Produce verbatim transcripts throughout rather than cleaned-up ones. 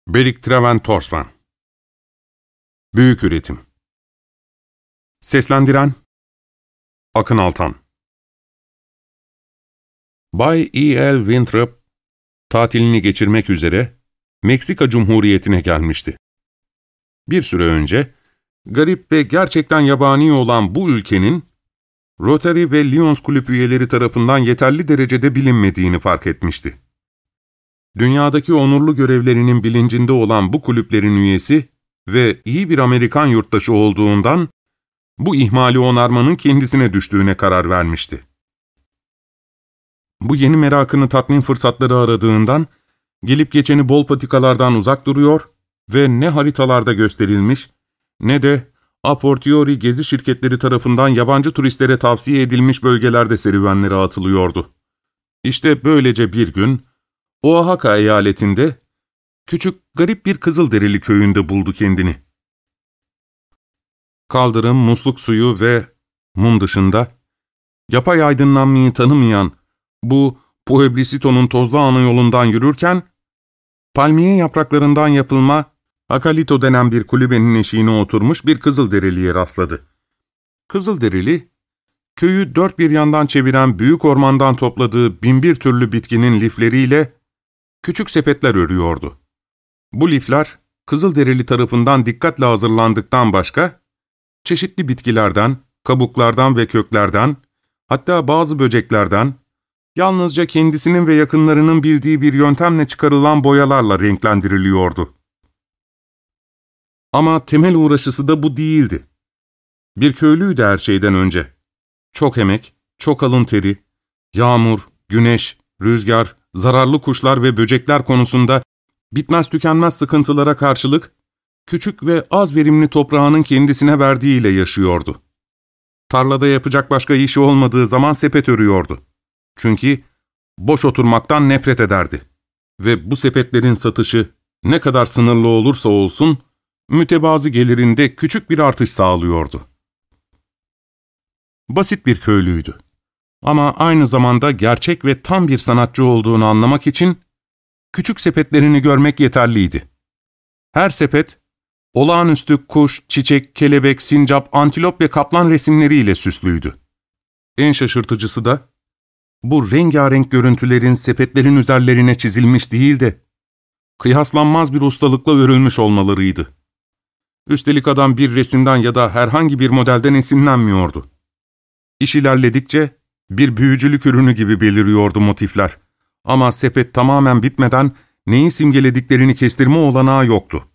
Berik Treven Torsman. Büyük Üretim. Seslendiren Akın Altan. Bay E L Winthrop, tatilini geçirmek üzere Meksika Cumhuriyeti'ne gelmişti. Bir süre önce, garip ve gerçekten yabani olan bu ülkenin, Rotary ve Lions Kulüp üyeleri tarafından yeterli derecede bilinmediğini fark etmişti. Dünyadaki onurlu görevlerinin bilincinde olan bu kulüplerin üyesi ve iyi bir Amerikan yurttaşı olduğundan, bu ihmali onarmanın kendisine düştüğüne karar vermişti. Bu yeni merakını tatmin fırsatları aradığından, gelip geçeni bol patikalardan uzak duruyor ve ne haritalarda gösterilmiş, ne de a fortiori gezi şirketleri tarafından yabancı turistlere tavsiye edilmiş bölgelerde serüvenlere atılıyordu. İşte böylece bir gün, Oaxaca eyaletinde, küçük garip bir Kızılderili köyünde buldu kendini. Kaldırım, musluk suyu ve mum dışında, yapay aydınlanmayı tanımayan bu Pueblito'nun tozlu ana yolundan yürürken, palmiye yapraklarından yapılma Acalito denen bir kulübenin eşiğine oturmuş bir Kızılderili'ye rastladı. Kızılderili, köyü dört bir yandan çeviren büyük ormandan topladığı binbir türlü bitkinin lifleriyle küçük sepetler örüyordu. Bu lifler, Kızılderili tarafından dikkatle hazırlandıktan başka, çeşitli bitkilerden, kabuklardan ve köklerden, hatta bazı böceklerden, yalnızca kendisinin ve yakınlarının bildiği bir yöntemle çıkarılan boyalarla renklendiriliyordu. Ama temel uğraşısı da bu değildi. Bir köylüydü her şeyden önce. Çok emek, çok alın teri, yağmur, güneş, rüzgar, zararlı kuşlar ve böcekler konusunda bitmez tükenmez sıkıntılara karşılık, küçük ve az verimli toprağının kendisine verdiğiyle yaşıyordu. Tarlada yapacak başka işi olmadığı zaman sepet örüyordu. Çünkü boş oturmaktan nefret ederdi. Ve bu sepetlerin satışı ne kadar sınırlı olursa olsun, mütevazı gelirinde küçük bir artış sağlıyordu. Basit bir köylüydü. Ama aynı zamanda gerçek ve tam bir sanatçı olduğunu anlamak için küçük sepetlerini görmek yeterliydi. Her sepet, olağanüstü kuş, çiçek, kelebek, sincap, antilop ve kaplan resimleriyle süslüydü. En şaşırtıcısı da, bu rengarenk görüntülerin sepetlerin üzerlerine çizilmiş değil de, kıyaslanmaz bir ustalıkla örülmüş olmalarıydı. Üstelik adam bir resimden ya da herhangi bir modelden esinlenmiyordu. İş ilerledikçe, bir büyücülük ürünü gibi beliriyordu motifler. Ama sepet tamamen bitmeden neyi simgelediklerini kestirme olanağı yoktu.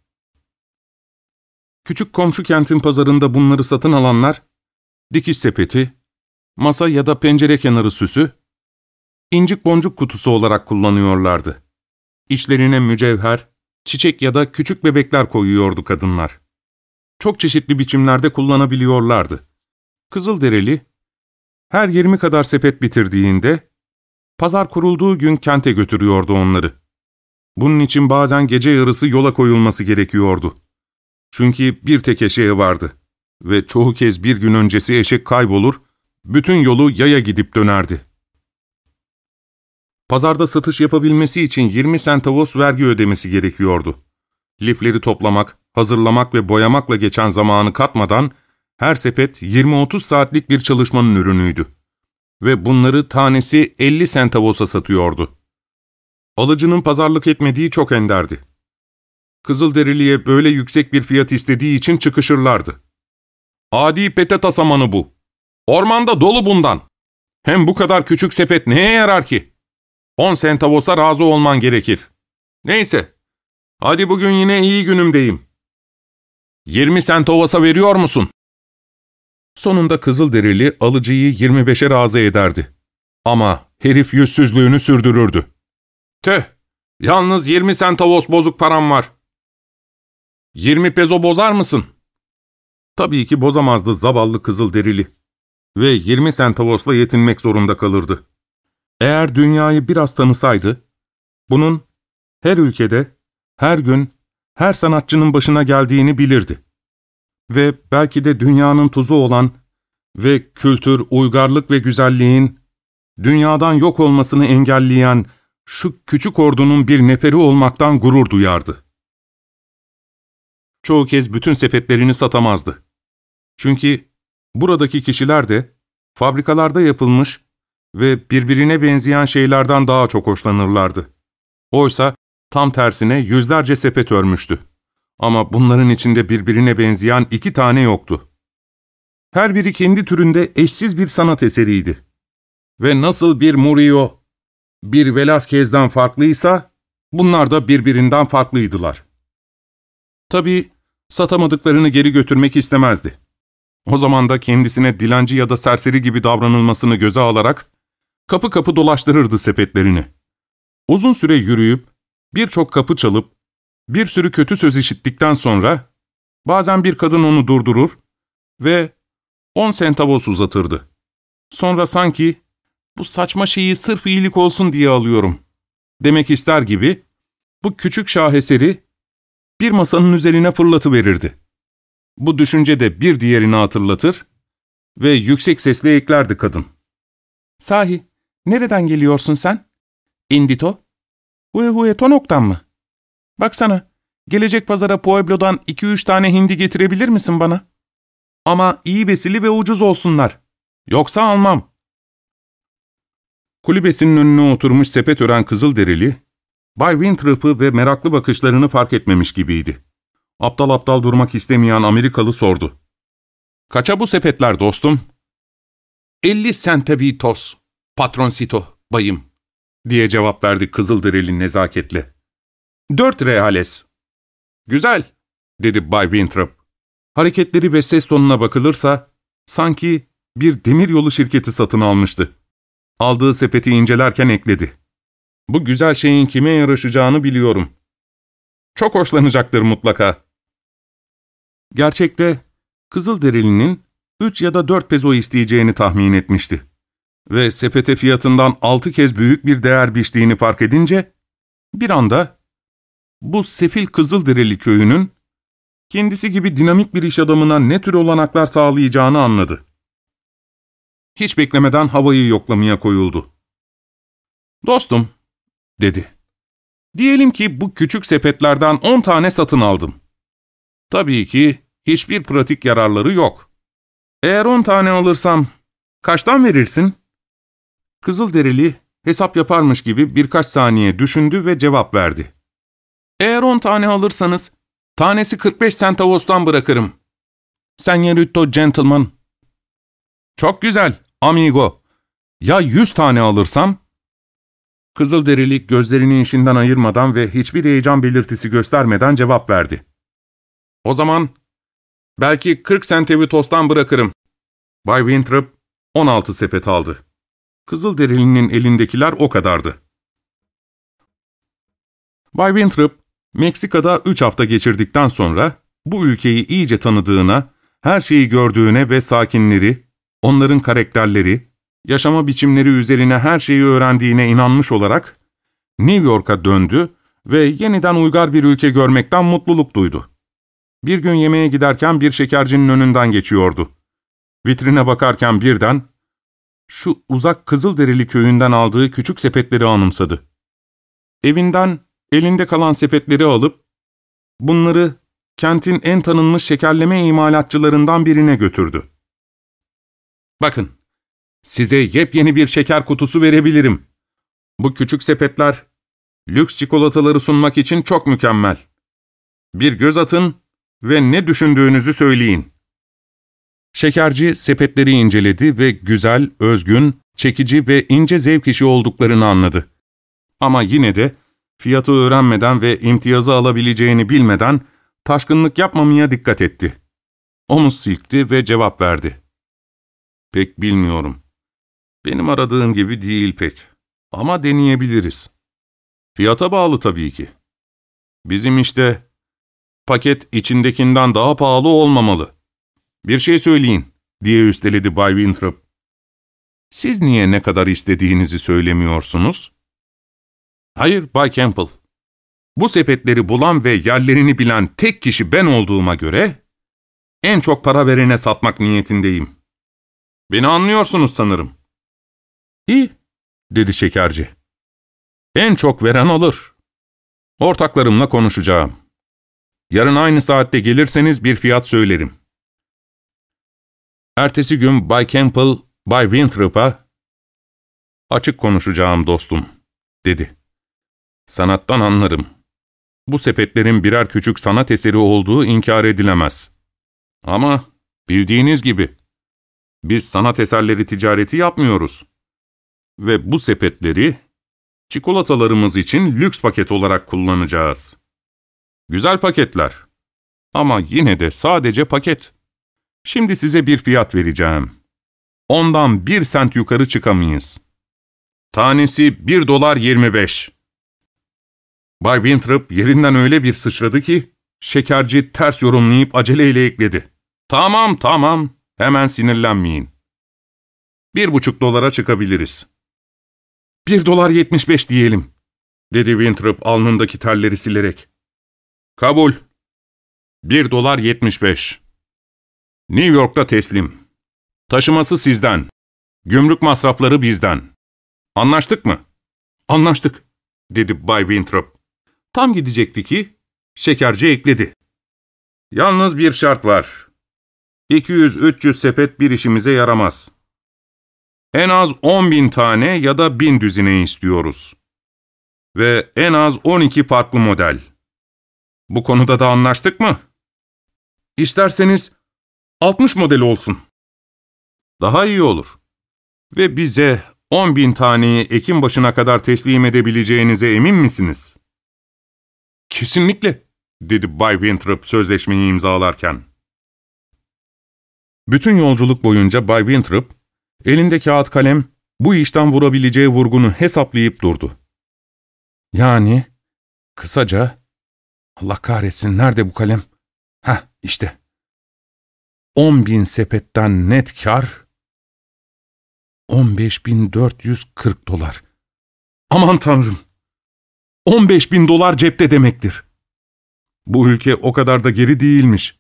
Küçük komşu kentin pazarında bunları satın alanlar, dikiş sepeti, masa ya da pencere kenarı süsü, incik boncuk kutusu olarak kullanıyorlardı. İçlerine mücevher, çiçek ya da küçük bebekler koyuyordu kadınlar. Çok çeşitli biçimlerde kullanabiliyorlardı. Kızılderili, her yirmi kadar sepet bitirdiğinde, pazar kurulduğu gün kente götürüyordu onları. Bunun için bazen gece yarısı yola koyulması gerekiyordu. Çünkü bir tek eşeği vardı ve çoğu kez bir gün öncesi eşek kaybolur, bütün yolu yaya gidip dönerdi. Pazarda satış yapabilmesi için yirmi centavos vergi ödemesi gerekiyordu. Lifleri toplamak, hazırlamak ve boyamakla geçen zamanı katmadan, her sepet yirmi otuz saatlik bir çalışmanın ürünüydü. Ve bunları tanesi elli centavos'a satıyordu. Alıcının pazarlık etmediği çok enderdi. Kızılderili'ye böyle yüksek bir fiyat istediği için çıkışırlardı. "Adi petet samanı bu. Ormanda dolu bundan. Hem bu kadar küçük sepet neye yarar ki? on centavos'a razı olman gerekir. Neyse, hadi bugün yine iyi günümdeyim. yirmi centavos'a veriyor musun?" Sonunda Kızılderili alıcıyı yirmi beşe razı ederdi. Ama herif yüzsüzlüğünü sürdürürdü. "Tüh, yalnız yirmi centavos bozuk param var. yirmi peso bozar mısın?" Tabii ki bozamazdı zavallı Kızılderili ve yirmi centavosla yetinmek zorunda kalırdı. Eğer dünyayı biraz tanısaydı, bunun her ülkede, her gün, her sanatçının başına geldiğini bilirdi. Ve belki de dünyanın tuzu olan ve kültür, uygarlık ve güzelliğin dünyadan yok olmasını engelleyen şu küçük ordunun bir neferi olmaktan gurur duyardı. çoğu kez bütün sepetlerini satamazdı. Çünkü buradaki kişiler de fabrikalarda yapılmış ve birbirine benzeyen şeylerden daha çok hoşlanırlardı. Oysa tam tersine yüzlerce sepet örmüştü. Ama bunların içinde birbirine benzeyen iki tane yoktu. Her biri kendi türünde eşsiz bir sanat eseriydi. Ve nasıl bir Murillo, bir Velázquez'den farklıysa, bunlar da birbirinden farklıydılar. Tabii satamadıklarını geri götürmek istemezdi. O zaman da kendisine dilenci ya da serseri gibi davranılmasını göze alarak kapı kapı dolaştırırdı sepetlerini. Uzun süre yürüyüp, birçok kapı çalıp, bir sürü kötü söz işittikten sonra, bazen bir kadın onu durdurur ve on centavos uzatırdı. Sonra sanki, bu saçma şeyi sırf iyilik olsun diye alıyorum demek ister gibi, bu küçük şaheseri bir masanın üzerine fırlatıverirdi. Bu düşünce de bir diğerini hatırlatır ve yüksek sesle eklerdi kadın. ''Sahi, nereden geliyorsun sen? Indito? Huehuetonok'tan mı? Baksana, gelecek pazara Pueblo'dan iki üç tane hindi getirebilir misin bana? Ama iyi besili ve ucuz olsunlar. Yoksa almam.'' Kulübesinin önüne oturmuş sepet ören Kızılderili, Bay Winthrop'ı ve meraklı bakışlarını fark etmemiş gibiydi. Aptal aptal durmak istemeyen Amerikalı sordu. ''Kaça bu sepetler dostum?'' ''Elli centavitos, patroncito, bayım.'' diye cevap verdi Kızılderili nezaketle. ''Dört reales.'' ''Güzel.'' dedi Bay Winthrop. Hareketleri ve ses tonuna bakılırsa, sanki bir demiryolu şirketi satın almıştı. Aldığı sepeti incelerken ekledi. ''Bu güzel şeyin kime yaraşacağını biliyorum. Çok hoşlanacaktır mutlaka.'' Gerçekte Kızılderili'nin üç ya da dört peso isteyeceğini tahmin etmişti. Ve sepete fiyatından altı kez büyük bir değer biçtiğini fark edince, bir anda bu sefil Kızılderili köyünün kendisi gibi dinamik bir iş adamına ne tür olanaklar sağlayacağını anladı. Hiç beklemeden havayı yoklamaya koyuldu. ''Dostum'' dedi. ''Diyelim ki bu küçük sepetlerden on tane satın aldım. Tabii ki hiçbir pratik yararları yok. Eğer on tane alırsam kaçtan verirsin?'' Kızılderili hesap yaparmış gibi birkaç saniye düşündü ve cevap verdi. ''Eğer on tane alırsanız tanesi kırk beş centavos'tan bırakırım. Señorito gentleman.'' ''Çok güzel, amigo. Ya yüz tane alırsam?'' Kızılderili gözlerini işinden ayırmadan ve hiçbir heyecan belirtisi göstermeden cevap verdi. ''O zaman belki kırk centavitos'tan bırakırım.'' Bay Winthrop on altı sepet aldı. Kızılderili'nin elindekiler o kadardı. Bay Winthrop, Meksika'da üç hafta geçirdikten sonra bu ülkeyi iyice tanıdığına, her şeyi gördüğüne ve sakinleri, onların karakterleri, yaşama biçimleri üzerine her şeyi öğrendiğine inanmış olarak New York'a döndü ve yeniden uygar bir ülke görmekten mutluluk duydu. Bir gün yemeğe giderken bir şekercinin önünden geçiyordu. Vitrine bakarken birden şu uzak Kızılderili köyünden aldığı küçük sepetleri anımsadı. Evinden elinde kalan sepetleri alıp bunları kentin en tanınmış şekerleme imalatçılarından birine götürdü. ''Bakın, size yepyeni bir şeker kutusu verebilirim. Bu küçük sepetler lüks çikolataları sunmak için çok mükemmel. Bir göz atın ve ne düşündüğünüzü söyleyin.'' Şekerci sepetleri inceledi ve güzel, özgün, çekici ve ince zevk işi olduklarını anladı. Ama yine de fiyatı öğrenmeden ve imtiyazı alabileceğini bilmeden taşkınlık yapmamaya dikkat etti. Omuz silkti ve cevap verdi. ''Pek bilmiyorum. Benim aradığım gibi değil pek. Ama deneyebiliriz. Fiyata bağlı tabii ki. Bizim işte paket içindekinden daha pahalı olmamalı. Bir şey söyleyin.'' diye üsteledi Bay Winthrop. ''Siz niye ne kadar istediğinizi söylemiyorsunuz?'' ''Hayır Bay Campbell. Bu sepetleri bulan ve yerlerini bilen tek kişi ben olduğuma göre en çok para verene satmak niyetindeyim. Beni anlıyorsunuz sanırım.'' ''İyi'' dedi şekerci. ''En çok veren alır. Ortaklarımla konuşacağım. Yarın aynı saatte gelirseniz bir fiyat söylerim. Ertesi gün Bay Campbell, Bay Winthrop'a, ''Açık konuşacağım dostum'' dedi. ''Sanattan anlarım. Bu sepetlerin birer küçük sanat eseri olduğu inkar edilemez. Ama bildiğiniz gibi biz sanat eserleri ticareti yapmıyoruz. Ve bu sepetleri çikolatalarımız için lüks paket olarak kullanacağız. Güzel paketler. Ama yine de sadece paket. Şimdi size bir fiyat vereceğim. Ondan bir sent yukarı çıkamayız. Tanesi bir dolar yirmi beş. Bay Winthrop yerinden öyle bir sıçradı ki, şekerci ters yorumlayıp aceleyle ekledi. ''Tamam, tamam, hemen sinirlenmeyin. Bir buçuk dolara çıkabiliriz.'' ''Bir dolar yetmiş beş diyelim'' dedi Winthrop alnındaki terleri silerek. ''Kabul. Bir dolar yetmiş beş. New York'ta teslim. Taşıması sizden. Gümrük masrafları bizden. Anlaştık mı?'' ''Anlaştık'' dedi Bay Winthrop. Tam gidecekti ki, şekerci ekledi. ''Yalnız bir şart var. iki yüz üç yüz sepet bir işimize yaramaz. En az on bin tane ya da bin düzine istiyoruz. Ve en az on iki farklı model. Bu konuda da anlaştık mı? İsterseniz altmış model olsun. Daha iyi olur. Ve bize on bin taneyi Ekim başına kadar teslim edebileceğinize emin misiniz?'' ''Kesinlikle'' dedi Bay Winthrop sözleşmeyi imzalarken. Bütün yolculuk boyunca Bay Winthrop, elinde kağıt kalem, bu işten vurabileceği vurgunu hesaplayıp durdu. Yani, kısaca, Allah kahretsin, nerede bu kalem? Heh, işte. On bin sepetten net kar, on beş bin dört yüz kırk dolar. Aman Tanrım! on beş bin dolar cepte demektir. Bu ülke o kadar da geri değilmiş.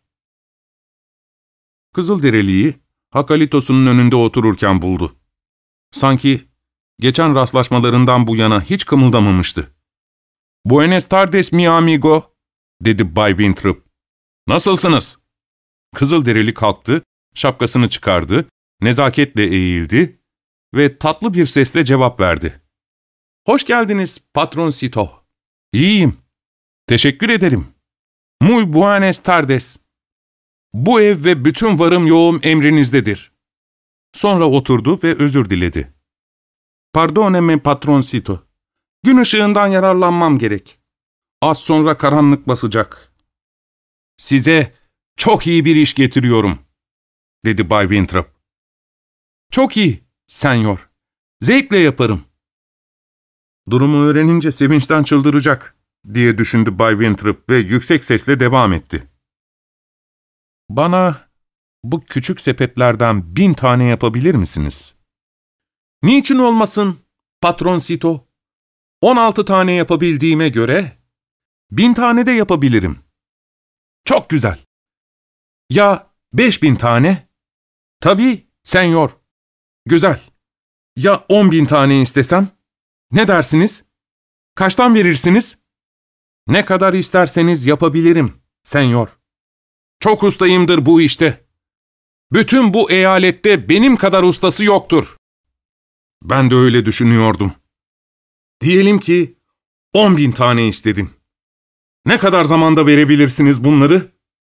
Kızılderili'yi Hakalitos'un önünde otururken buldu. Sanki geçen rastlaşmalarından bu yana hiç kımıldamamıştı. ''Buenas tardes mi amigo'' dedi Bay Winthrop. ''Nasılsınız?'' Kızılderili kalktı, şapkasını çıkardı, nezaketle eğildi ve tatlı bir sesle cevap verdi. ''Hoş geldiniz patroncito. İyiyim. Teşekkür ederim. Muy buenas tardes. Bu ev ve bütün varım yoğum emrinizdedir.'' Sonra oturdu ve özür diledi. ''Pardoneme patroncito. Gün ışığından yararlanmam gerek. Az sonra karanlık basacak. Size çok iyi bir iş getiriyorum.'' dedi Bay Winthrop. ''Çok iyi, senyor. Zevkle yaparım.'' Durumu öğrenince sevinçten çıldıracak diye düşündü Bay Winthrop ve yüksek sesle devam etti. ''Bana bu küçük sepetlerden bin tane yapabilir misiniz?'' ''Niçin olmasın, patroncito? On altı tane yapabildiğime göre bin tane de yapabilirim.'' ''Çok güzel. Ya beş bin tane?'' ''Tabii, senyor. Güzel. Ya on bin tane istesem? Ne dersiniz? Kaçtan verirsiniz?'' ''Ne kadar isterseniz yapabilirim, senyor. Çok ustayımdır bu işte. Bütün bu eyalette benim kadar ustası yoktur.'' ''Ben de öyle düşünüyordum. Diyelim ki on bin tane istedim. Ne kadar zamanda verebilirsiniz bunları?''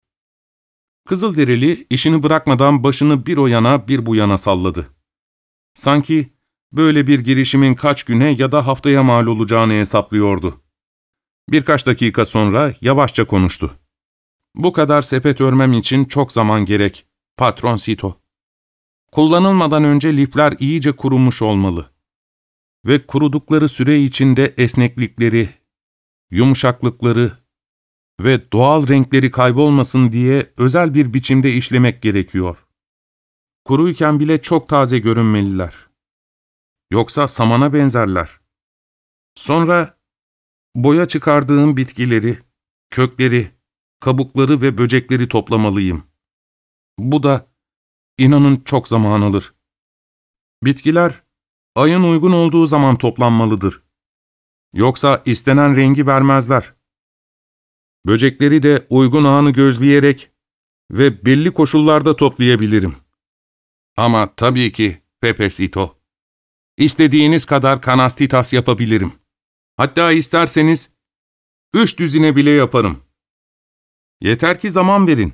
Kızılderili işini bırakmadan başını bir o yana bir bu yana salladı. Sanki böyle bir girişimin kaç güne ya da haftaya mal olacağını hesaplıyordu. Birkaç dakika sonra yavaşça konuştu. ''Bu kadar sepet örmem için çok zaman gerek, patroncito. Kullanılmadan önce lifler iyice kurumuş olmalı. Ve kurudukları süre içinde esneklikleri, yumuşaklıkları ve doğal renkleri kaybolmasın diye özel bir biçimde işlemek gerekiyor. Kuruyken bile çok taze görünmeliler. Yoksa samana benzerler. Sonra boya çıkardığım bitkileri, kökleri, kabukları ve böcekleri toplamalıyım. Bu da, inanın, çok zaman alır. Bitkiler, ayın uygun olduğu zaman toplanmalıdır. Yoksa istenen rengi vermezler. Böcekleri de uygun anı gözleyerek ve belli koşullarda toplayabilirim. Ama tabii ki Pepecito, İstediğiniz kadar kanastitas yapabilirim. Hatta isterseniz üç düzine bile yaparım. Yeter ki zaman verin.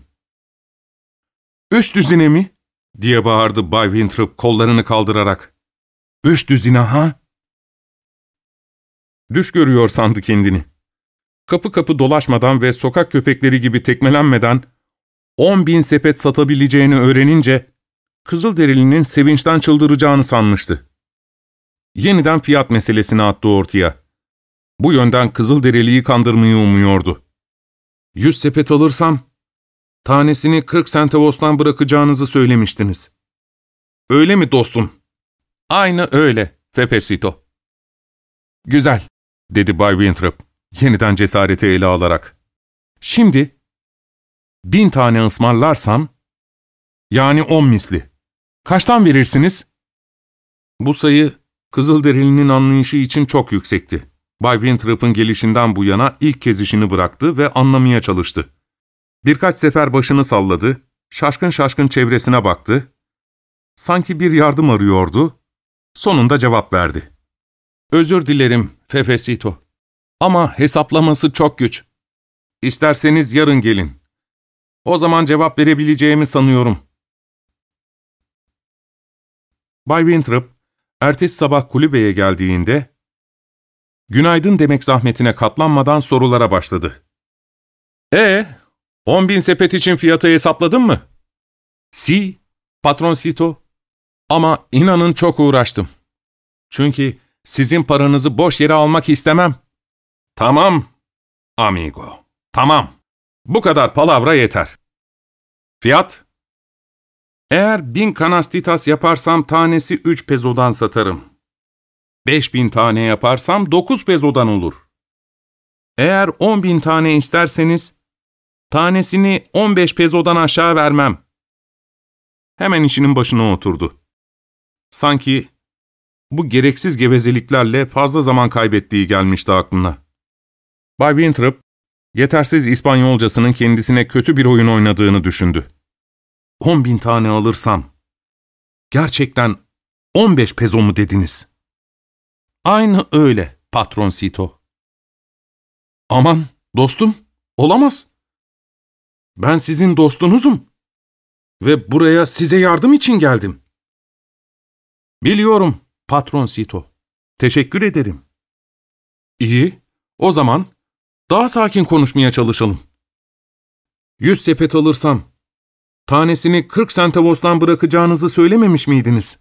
Üç düzine mi? Diye bağırdı Bay Winthrop kollarını kaldırarak. Üç düzine ha? Düş görüyor sandı kendini. Kapı kapı dolaşmadan ve sokak köpekleri gibi tekmelenmeden on bin sepet satabileceğini öğrenince Kızılderili'nin sevinçten çıldıracağını sanmıştı. Yeniden fiyat meselesini attı ortaya. Bu yönden Kızılderili'yi kandırmayı umuyordu. Yüz sepet alırsam, tanesini kırk centavos'tan bırakacağınızı söylemiştiniz. Öyle mi dostum? Aynı öyle, Pepecito. Güzel, dedi Bay Winthrop, yeniden cesareti ele alarak. Şimdi, bin tane ısmarlarsam, yani on misli, kaçtan verirsiniz? Bu sayı, Kızılderili'nin anlayışı için çok yüksekti. Bay Winthrop'un gelişinden bu yana ilk kez işini bıraktı ve anlamaya çalıştı. Birkaç sefer başını salladı, şaşkın şaşkın çevresine baktı. Sanki bir yardım arıyordu. Sonunda cevap verdi. Özür dilerim, Pepecito. Ama hesaplaması çok güç. İsterseniz yarın gelin. O zaman cevap verebileceğimi sanıyorum. Bay Winthrop, ertesi sabah kulübeye geldiğinde, günaydın demek zahmetine katlanmadan sorulara başladı. Ee, on bin sepet için fiyatı hesapladın mı? Si, patroncito. Ama inanın çok uğraştım. Çünkü sizin paranızı boş yere almak istemem. Tamam, amigo, tamam. Bu kadar palavra yeter. Fiyat? Eğer bin kanastitas yaparsam tanesi üç pezodan satarım. Beş bin tane yaparsam dokuz pezodan olur. Eğer on bin tane isterseniz, tanesini on beş pezodan aşağı vermem. Hemen işinin başına oturdu. Sanki bu gereksiz gevezeliklerle fazla zaman kaybettiği gelmişti aklına. Bay Winthrop, yetersiz İspanyolcasının kendisine kötü bir oyun oynadığını düşündü. On bin tane alırsam, gerçekten on beş pezo mu dediniz? Aynı öyle, patroncito. Aman, dostum, olamaz. Ben sizin dostunuzum. Ve buraya size yardım için geldim. Biliyorum, patroncito. Teşekkür ederim. İyi, o zaman daha sakin konuşmaya çalışalım. Yüz sepet alırsam, tanesini kırk centavos'tan bırakacağınızı söylememiş miydiniz?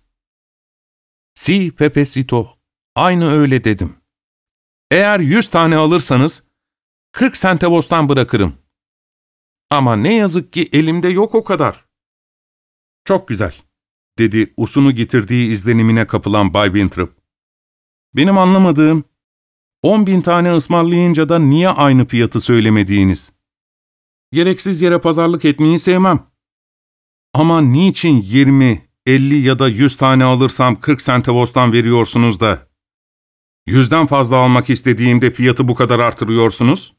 Si, Pepecito, aynı öyle dedim. Eğer yüz tane alırsanız, kırk centavos'tan bırakırım. Ama ne yazık ki elimde yok o kadar. Çok güzel, dedi usunu getirdiği izlenimine kapılan Bay Winthrop. Benim anlamadığım, on bin tane ısmarlayınca da niye aynı fiyatı söylemediğiniz? Gereksiz yere pazarlık etmeyi sevmem. Ama niçin yirmi, elli ya da yüz tane alırsam kırk centavos'tan veriyorsunuz da, yüzden fazla almak istediğimde fiyatı bu kadar artırıyorsunuz?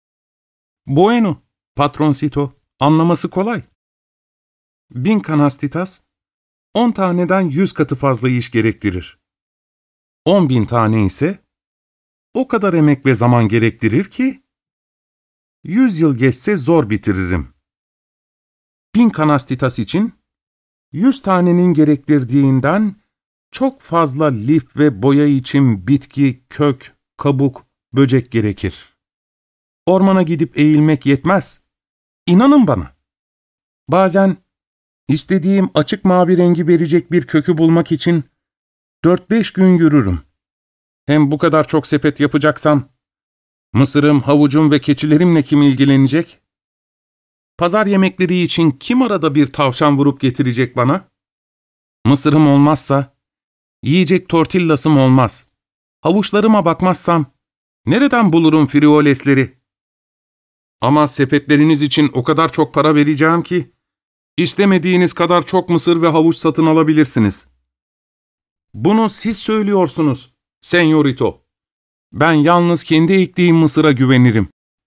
Bueno, patroncito, anlaması kolay. Bin kanastitas, on taneden yüz katı fazla iş gerektirir. On bin tane ise, o kadar emek ve zaman gerektirir ki, yüz yıl geçse zor bitiririm. Bin kanastitas için, yüz tanenin gerektirdiğinden çok fazla lif ve boya için bitki, kök, kabuk, böcek gerekir. Ormana gidip eğilmek yetmez. İnanın bana. Bazen istediğim açık mavi rengi verecek bir kökü bulmak için dört beş gün yürürüm. Hem bu kadar çok sepet yapacaksam, mısırım, havucum ve keçilerimle kim ilgilenecek? Pazar yemekleri için kim arada bir tavşan vurup getirecek bana? Mısırım olmazsa, yiyecek tortillasım olmaz. Havuçlarıma bakmazsam, nereden bulurum friolesleri? Ama sepetleriniz için o kadar çok para vereceğim ki, istemediğiniz kadar çok mısır ve havuç satın alabilirsiniz. Bunu siz söylüyorsunuz, senyorito. Ben yalnız kendi ektiğim mısıra güvenirim.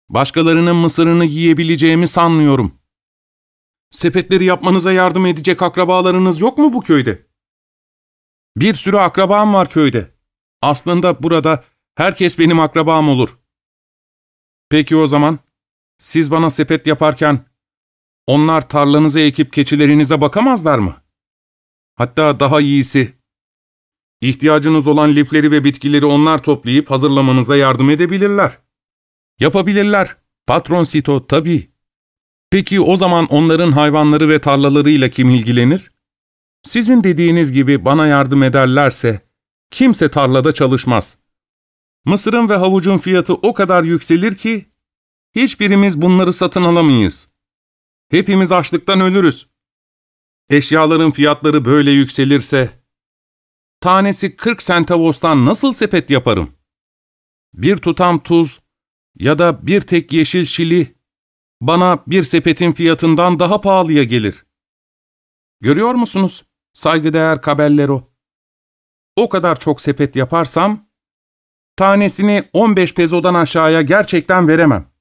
Başkalarının mısırını yiyebileceğimi sanmıyorum. Sepetleri yapmanıza yardım edecek akrabalarınız yok mu bu köyde? Bir sürü akrabam var köyde. Aslında burada herkes benim akrabam olur. Peki o zaman, siz bana sepet yaparken, onlar tarlanızı ekip keçilerinize bakamazlar mı? Hatta daha iyisi, ihtiyacınız olan lifleri ve bitkileri onlar toplayıp hazırlamanıza yardım edebilirler. Yapabilirler, Patron Cito, tabii. Peki o zaman onların hayvanları ve tarlalarıyla kim ilgilenir? Sizin dediğiniz gibi bana yardım ederlerse, kimse tarlada çalışmaz. Mısırın ve havucun fiyatı o kadar yükselir ki, hiçbirimiz bunları satın alamayız. Hepimiz açlıktan ölürüz. Eşyaların fiyatları böyle yükselirse, tanesi kırk centavos'tan nasıl sepet yaparım? Bir tutam tuz ya da bir tek yeşil şili, bana bir sepetin fiyatından daha pahalıya gelir. Görüyor musunuz, saygıdeğer caballero? O kadar çok sepet yaparsam, tanesini on beş pezodan aşağıya gerçekten veremem.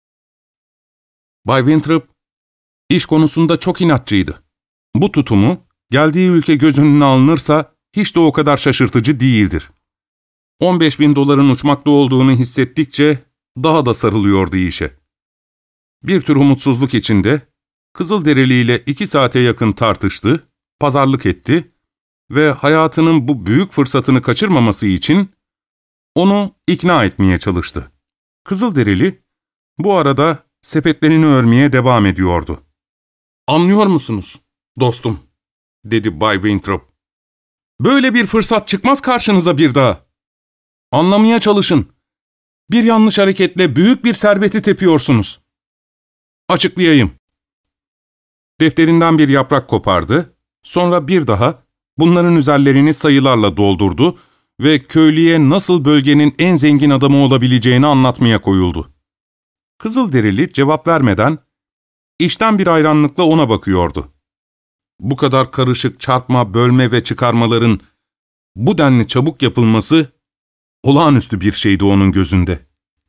Bay Winthrop, iş konusunda çok inatçıydı. Bu tutumu, geldiği ülke göz önüne alınırsa, hiç de o kadar şaşırtıcı değildir. on beş bin doların uçmakta olduğunu hissettikçe, daha da sarılıyordu işe. Bir tür umutsuzluk içinde, Kızılderili ile iki saate yakın tartıştı, pazarlık etti ve hayatının bu büyük fırsatını kaçırmaması için onu ikna etmeye çalıştı. Kızılderili, bu arada sepetlerini örmeye devam ediyordu. ''Anlıyor musunuz, dostum?'' dedi Bay Winthrop. ''Böyle bir fırsat çıkmaz karşınıza bir daha. Anlamaya çalışın. Bir yanlış hareketle büyük bir serveti tepiyorsunuz. Açıklayayım.'' Defterinden bir yaprak kopardı, sonra bir daha bunların üzerlerini sayılarla doldurdu ve köylüye nasıl bölgenin en zengin adamı olabileceğini anlatmaya koyuldu. Kızılderili cevap vermeden, içten bir hayranlıkla ona bakıyordu. Bu kadar karışık çarpma, bölme ve çıkarmaların bu denli çabuk yapılması olağanüstü bir şeydi onun gözünde.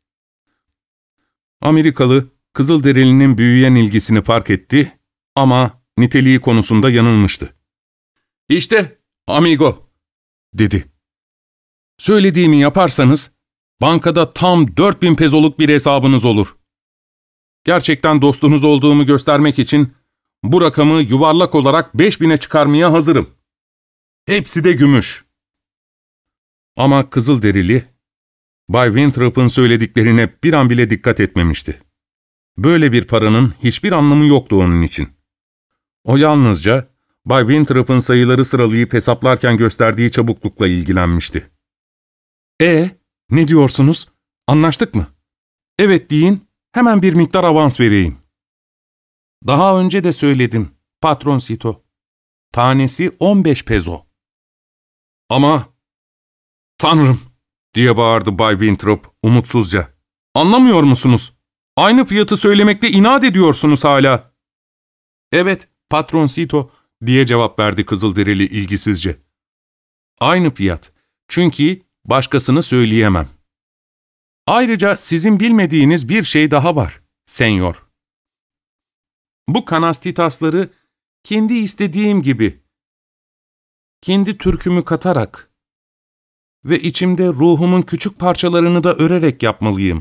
Amerikalı, Kızılderili'nin büyüyen ilgisini fark etti ama niteliği konusunda yanılmıştı. ''İşte, amigo'' dedi. ''Söylediğimi yaparsanız, bankada tam dört bin pezoluk bir hesabınız olur. Gerçekten dostunuz olduğumu göstermek için bu rakamı yuvarlak olarak beş bine çıkarmaya hazırım. Hepsi de gümüş.'' Ama Kızılderili, Bay Winthrop'un söylediklerine bir an bile dikkat etmemişti. Böyle bir paranın hiçbir anlamı yoktu onun için. O yalnızca Bay Winthrop'un sayıları sıralayıp hesaplarken gösterdiği çabuklukla ilgilenmişti. ''E, ne diyorsunuz? Anlaştık mı? Evet deyin, hemen bir miktar avans vereyim.'' ''Daha önce de söyledim, Patron Cito. Tanesi on beş pezo.'' ''Ama, Tanrım!'' diye bağırdı Bay Winthrop umutsuzca. ''Anlamıyor musunuz? Aynı fiyatı söylemekte inat ediyorsunuz hala.'' ''Evet, Patron Cito'' diye cevap verdi Kızılderili ilgisizce. ''Aynı fiyat. Çünkü başkasını söyleyemem. Ayrıca sizin bilmediğiniz bir şey daha var, senyor. Bu kanastitasları kendi istediğim gibi, kendi türkümü katarak ve içimde ruhumun küçük parçalarını da örerek yapmalıyım.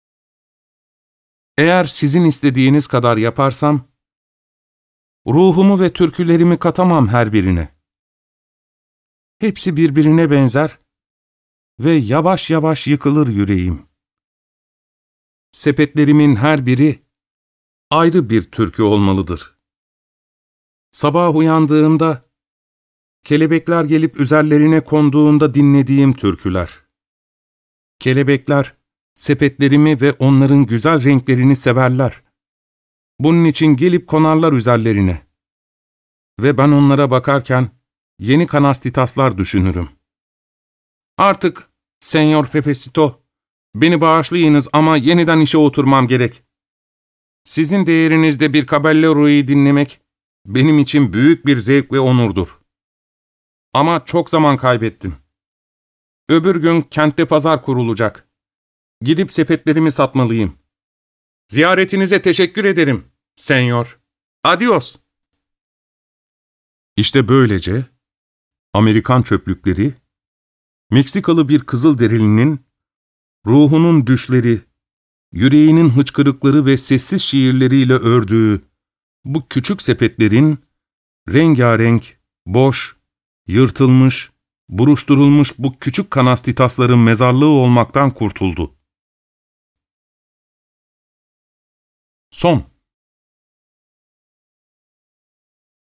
Eğer sizin istediğiniz kadar yaparsam, ruhumu ve türkülerimi katamam her birine. Hepsi birbirine benzer ve yavaş yavaş yıkılır yüreğim. Sepetlerimin her biri ayrı bir türkü olmalıdır. Sabah uyandığımda, kelebekler gelip üzerlerine konduğunda dinlediğim türküler. Kelebekler, sepetlerimi ve onların güzel renklerini severler. Bunun için gelip konarlar üzerlerine. Ve ben onlara bakarken yeni kanastitaslar düşünürüm. Artık, Senyor Pepecito, beni bağışlayınız ama yeniden işe oturmam gerek. Sizin değerinizde bir caballero'yu dinlemek benim için büyük bir zevk ve onurdur. Ama çok zaman kaybettim. Öbür gün kentte pazar kurulacak. Gidip sepetlerimi satmalıyım. Ziyaretinize teşekkür ederim, senyor. Adios. İşte böylece Amerikan çöplükleri, Meksikalı bir Kızılderilinin ruhunun düşleri, yüreğinin hıçkırıkları ve sessiz şiirleriyle ördüğü bu küçük sepetlerin rengarenk, boş, yırtılmış, buruşturulmuş bu küçük kanastitasların mezarlığı olmaktan kurtuldu. Son.